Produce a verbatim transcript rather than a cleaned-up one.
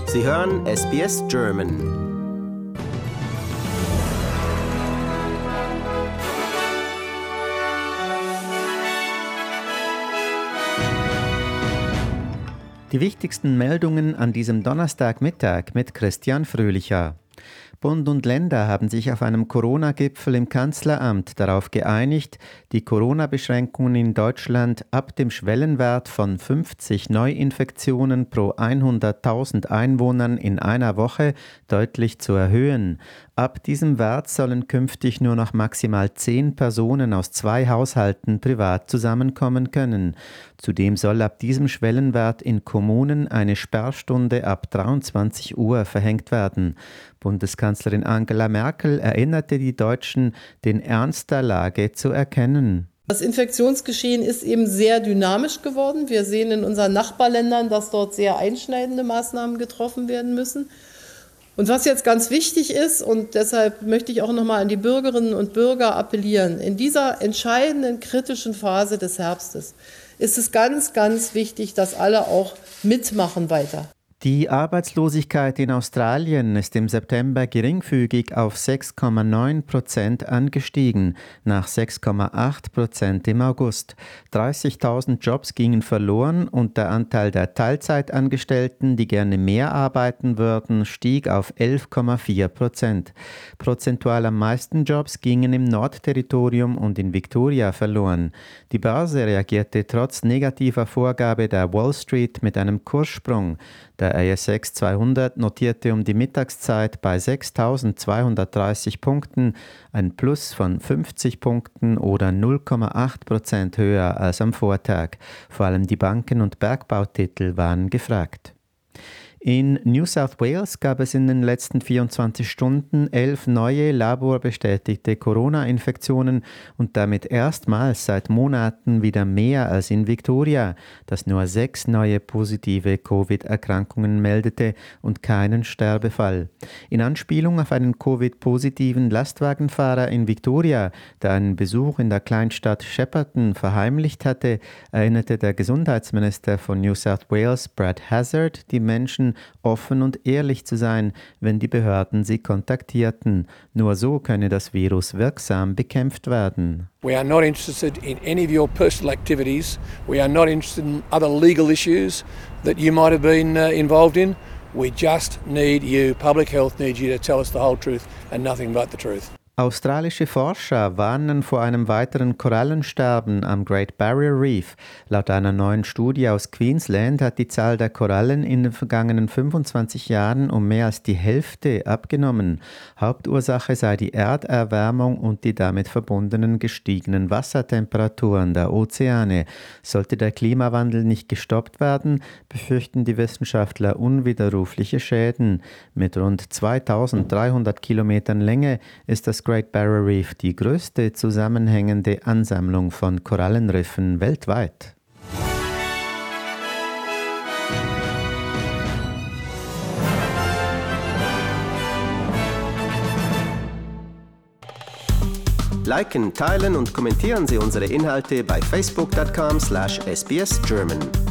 Sie hören S B S German. Die wichtigsten Meldungen an diesem Donnerstagmittag mit Christian Fröhlicher. Bund und Länder haben sich auf einem Corona-Gipfel im Kanzleramt darauf geeinigt, die Corona-Beschränkungen in Deutschland ab dem Schwellenwert von fünfzig Neuinfektionen pro hunderttausend Einwohnern in einer Woche deutlich zu erhöhen. Ab diesem Wert sollen künftig nur noch maximal zehn Personen aus zwei Haushalten privat zusammenkommen können. Zudem soll ab diesem Schwellenwert in Kommunen eine Sperrstunde ab dreiundzwanzig Uhr verhängt werden. Bundeskanzlerin Angela Merkel erinnerte die Deutschen, den Ernst der Lage zu erkennen. Das Infektionsgeschehen ist eben sehr dynamisch geworden. Wir sehen in unseren Nachbarländern, dass dort sehr einschneidende Maßnahmen getroffen werden müssen. Und was jetzt ganz wichtig ist, und deshalb möchte ich auch nochmal an die Bürgerinnen und Bürger appellieren, in dieser entscheidenden, kritischen Phase des Herbstes ist es ganz, ganz wichtig, dass alle auch mitmachen weiter. Die Arbeitslosigkeit in Australien ist im September geringfügig auf sechs Komma neun Prozent angestiegen, nach sechs Komma acht Prozent im August. dreißigtausend Jobs gingen verloren und der Anteil der Teilzeitangestellten, die gerne mehr arbeiten würden, stieg auf elf Komma vier Prozent. Prozentual am meisten Jobs gingen im Nordterritorium und in Victoria verloren. Die Börse reagierte trotz negativer Vorgabe der Wall Street mit einem Kurssprung. Der A S X zweihundert notierte um die Mittagszeit bei sechstausendzweihundertdreißig Punkten, ein Plus von fünfzig Punkten oder null Komma acht Prozent höher als am Vortag. Vor allem die Banken- und Bergbautitel waren gefragt. In New South Wales gab es in den letzten vierundzwanzig Stunden elf neue laborbestätigte Corona-Infektionen und damit erstmals seit Monaten wieder mehr als in Victoria, das nur sechs neue positive Covid-Erkrankungen meldete und keinen Sterbefall. In Anspielung auf einen Covid-positiven Lastwagenfahrer in Victoria, der einen Besuch in der Kleinstadt Shepparton verheimlicht hatte, erinnerte der Gesundheitsminister von New South Wales, Brad Hazzard, die Menschen, offen und ehrlich zu sein, wenn die Behörden sie kontaktierten. Nur so könne das Virus wirksam bekämpft werden. We are not interested in any of your personal activities. We are not interested in other legal issues that you might have been uh, involved in. We just need you, public health needs you to tell us the whole truth and nothing but the truth. Australische Forscher warnen vor einem weiteren Korallensterben am Great Barrier Reef. Laut einer neuen Studie aus Queensland hat die Zahl der Korallen in den vergangenen fünfundzwanzig Jahren um mehr als die Hälfte abgenommen. Hauptursache sei die Erderwärmung und die damit verbundenen gestiegenen Wassertemperaturen der Ozeane. Sollte der Klimawandel nicht gestoppt werden, befürchten die Wissenschaftler unwiderrufliche Schäden. Mit rund zweitausenddreihundert Kilometern Länge ist das Great Barrier Reef die größte zusammenhängende Ansammlung von Korallenriffen weltweit. Liken, teilen und kommentieren Sie unsere Inhalte bei facebook punkt com slash S B S German.